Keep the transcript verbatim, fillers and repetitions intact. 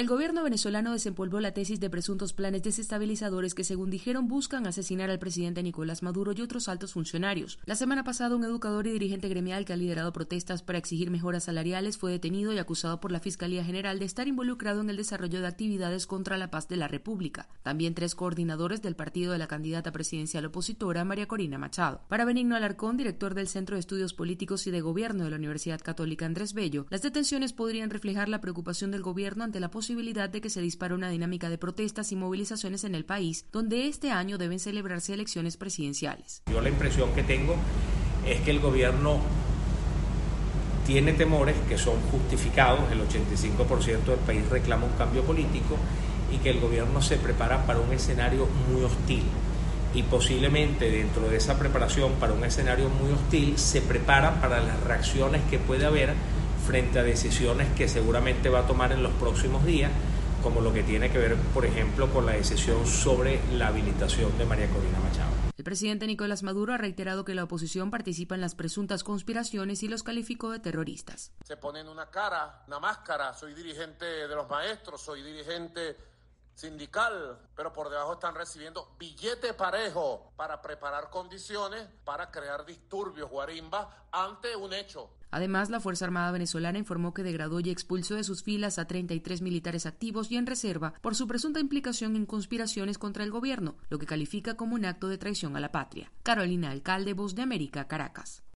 El gobierno venezolano desempolvó la tesis de presuntos planes desestabilizadores que, según dijeron, buscan asesinar al presidente Nicolás Maduro y otros altos funcionarios. La semana pasada, un educador y dirigente gremial que ha liderado protestas para exigir mejoras salariales fue detenido y acusado por la Fiscalía General de estar involucrado en el desarrollo de actividades contra la paz de la República. También tres coordinadores del partido de la candidata presidencial opositora, María Corina Machado. Para Benigno Alarcón, director del Centro de Estudios Políticos y de Gobierno de la Universidad Católica Andrés Bello, las detenciones podrían reflejar la preocupación del gobierno ante la posibilidad posibilidad de que se dispare una dinámica de protestas y movilizaciones en el país, donde este año deben celebrarse elecciones presidenciales. Yo la impresión que tengo es que el gobierno tiene temores que son justificados, el ochenta y cinco por ciento del país reclama un cambio político y que el gobierno se prepara para un escenario muy hostil. Y posiblemente dentro de esa preparación para un escenario muy hostil se prepara para las reacciones que puede haber frente a decisiones que seguramente va a tomar en los próximos días, como lo que tiene que ver, por ejemplo, con la decisión sobre la habilitación de María Corina Machado. El presidente Nicolás Maduro ha reiterado que la oposición participa en las presuntas conspiraciones y los calificó de terroristas. Se ponen una cara, una máscara, soy dirigente de los maestros, soy dirigente sindical, pero por debajo están recibiendo billete parejo para preparar condiciones para crear disturbios, guarimbas, ante un hecho. Además, la Fuerza Armada venezolana informó que degradó y expulsó de sus filas a treinta y tres militares activos y en reserva por su presunta implicación en conspiraciones contra el gobierno, lo que califica como un acto de traición a la patria. Carolina Alcalde, Voz de América, Caracas.